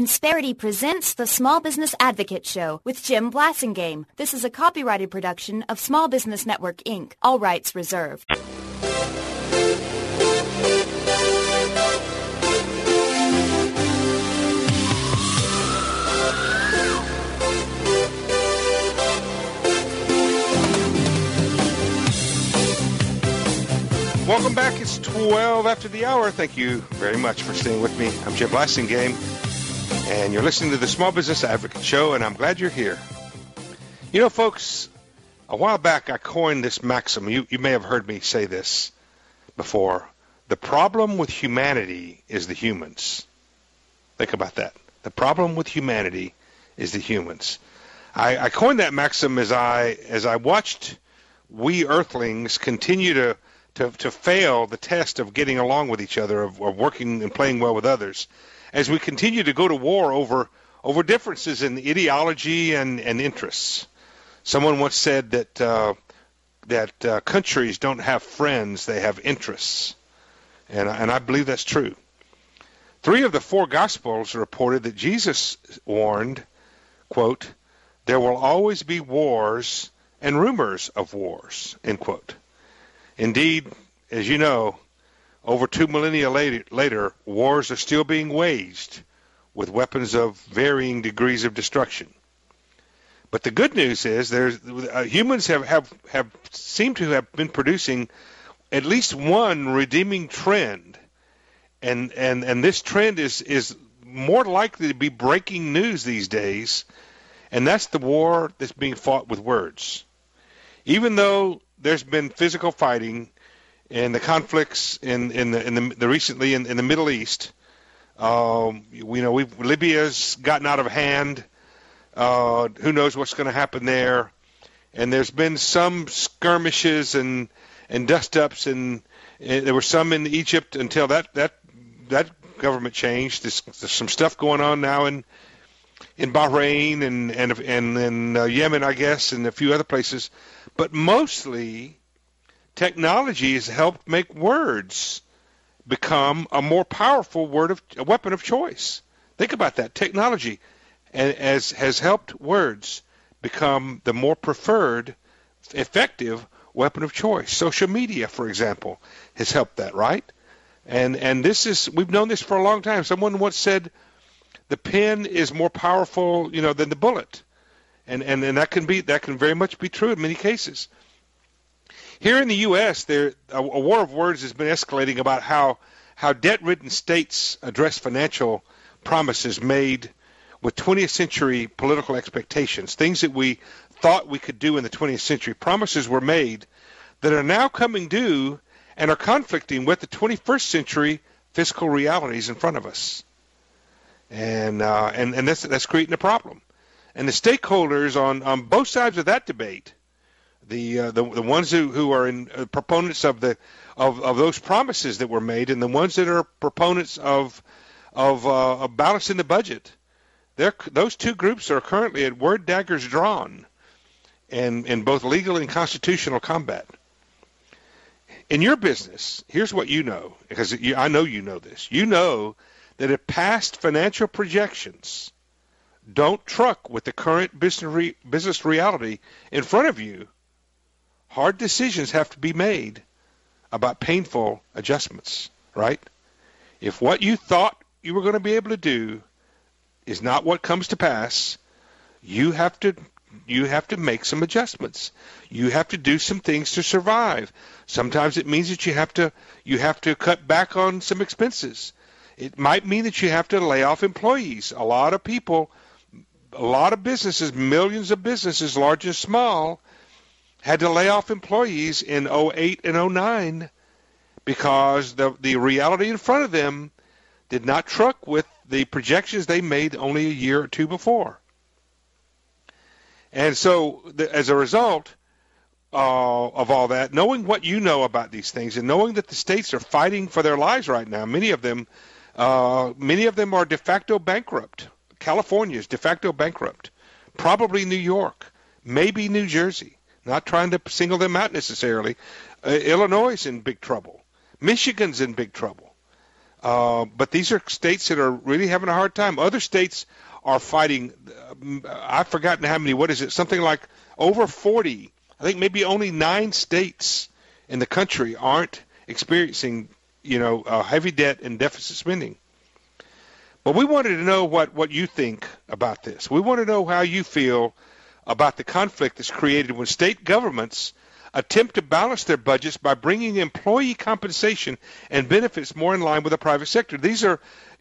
Insperity presents the Small Business Advocate Show with Jim Blasingame. This is a copyrighted production of Small Business Network, Inc. All rights reserved. Welcome back. It's 12 after the hour. Thank you very much for staying with me. I'm Jim Blasingame, and you're listening to the Small Business Advocate Show, and I'm glad you're here. You know, folks, a while back I coined this maxim. You may have heard me say this before. The problem with humanity is the humans. Think about that. The problem with humanity is the humans. I coined that maxim as I watched we Earthlings continue to fail the test of getting along with each other, of working and playing well with others, as we continue to go to war over differences in ideology and interests. Someone once said that countries don't have friends, they have interests. And I believe that's true. 3 of the 4 Gospels reported that Jesus warned, quote, "There will always be wars and rumors of wars," end quote. Indeed, as you know, over 2 millennia later, wars are still being waged with weapons of varying degrees of destruction. But the good news is humans have seemed to have been producing at least one redeeming trend, and this trend is more likely to be breaking news these days, and that's the war that's being fought with words. Even though there's been physical fighting and the conflicts in the recently in the Middle East, Libya's gotten out of hand. Who knows what's going to happen there? And there's been some skirmishes and dust-ups, and there were some in Egypt until that government changed. There's some stuff going on now in Bahrain and Yemen, I guess, and a few other places. But mostly, technology has helped make words become a more powerful weapon of choice. Think about that. Technology has helped words become the more preferred, effective weapon of choice. Social media, for example, has helped that, right? And we've known this for a long time. Someone once said the pen is more powerful, than the bullet. And that can very much be true in many cases. Here in the U.S., a war of words has been escalating about how debt-ridden states address financial promises made with 20th century political expectations, things that we thought we could do in the 20th century. Promises were made that are now coming due and are conflicting with the 21st century fiscal realities in front of us. And that's creating a problem. And the stakeholders on both sides of that debate, the ones who are proponents of those promises that were made, and the ones that are proponents of balancing the budget, those two groups are currently at word daggers drawn, and in both legal and constitutional combat. In your business, here's what you know, because I know you know this. You know that if past financial projections don't truck with the current business reality in front of you, hard decisions have to be made about painful adjustments, right? If what you thought you were going to be able to do is not what comes to pass, you have to make some adjustments. You have to do some things to survive. Sometimes it means that you have to cut back on some expenses. It might mean that you have to lay off employees. A lot of people, a lot of businesses, millions of businesses, large and small, had to lay off employees in 2008 and 2009 because the reality in front of them did not truck with the projections they made only a year or two before. And so as a result of all that, knowing what you know about these things and knowing that the states are fighting for their lives right now, many of them are de facto bankrupt. California is de facto bankrupt. Probably New York, maybe New Jersey. Not trying to single them out necessarily. Illinois is in big trouble. Michigan's in big trouble. But these are states that are really having a hard time. Other states are fighting. I've forgotten how many. What is it? Something like over 40. I think maybe only 9 states in the country aren't experiencing, heavy debt and deficit spending. But we wanted to know what you think about this. We want to know how you feel about the conflict that's created when state governments attempt to balance their budgets by bringing employee compensation and benefits more in line with the private sector. These are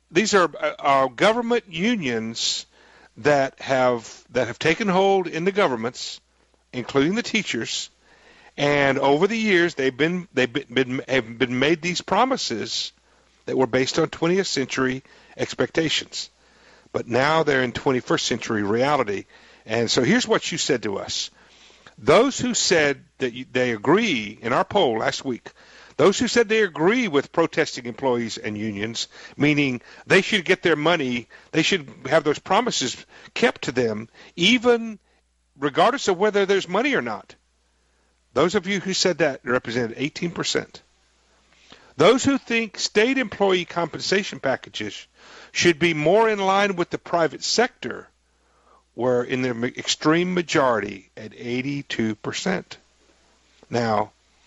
government unions that have taken hold in the governments, including the teachers, and over the years they've been made these promises that were based on 20th century expectations, but now they're in 21st century reality. And so here's what you said to us. Those who said that they agree, in our poll last week, those who said they agree with protesting employees and unions, meaning they should get their money, they should have those promises kept to them, even regardless of whether there's money or not. Those of you who said that represented 18%. Those who think state employee compensation packages should be more in line with the private sector were in the extreme majority at 82%. Now,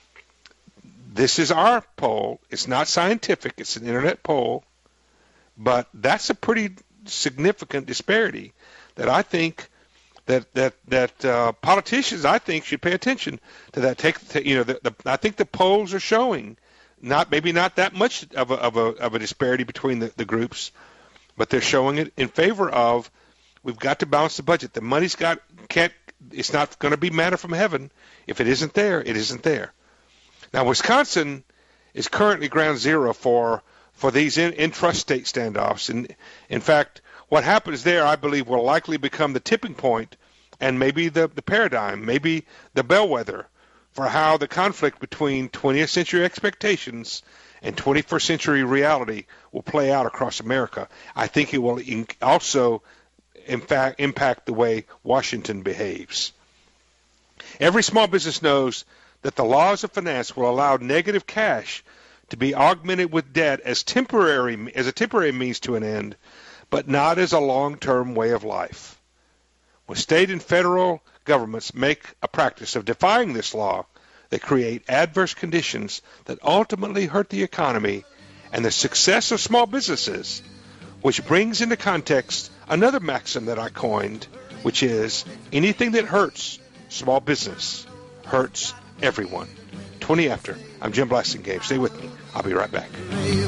this is our poll. It's not scientific. It's an internet poll. But that's a pretty significant disparity that I think that politicians, I think, should pay attention to that. I think the polls are showing maybe not that much of a disparity between the groups, but they're showing it in favor of we've got to balance the budget. The money's it's not going to be manna from heaven. If it isn't there, it isn't there. Now, Wisconsin is currently ground zero for these intrastate standoffs. And in fact, what happens there, I believe, will likely become the tipping point and maybe the paradigm, maybe the bellwether for how the conflict between 20th century expectations and 21st century reality will play out across America. I think it will also, in fact, impact the way Washington behaves. Every small business knows that the laws of finance will allow negative cash to be augmented with debt as a temporary means to an end, but not as a long-term way of life. When state and federal governments make a practice of defying this law, they create adverse conditions that ultimately hurt the economy and the success of small businesses, which brings into context another maxim that I coined, which is anything that hurts small business hurts everyone. 20 after. I'm Jim Blasingame. Stay with me. I'll be right back.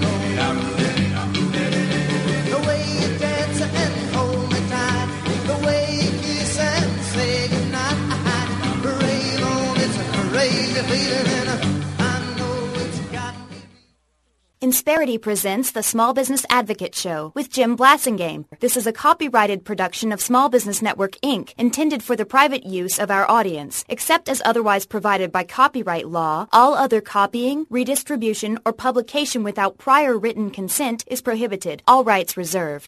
The way you dance and hold me tight, the way you kiss and say goodnight, rave on, it's a crazy feeling, and I know it's got me. Insperity presents the Small Business Advocate Show with Jim Blasingame. This is a copyrighted production of Small Business Network, Inc., intended for the private use of our audience. Except as otherwise provided by copyright law, all other copying, redistribution, or publication without prior written consent is prohibited. All rights reserved.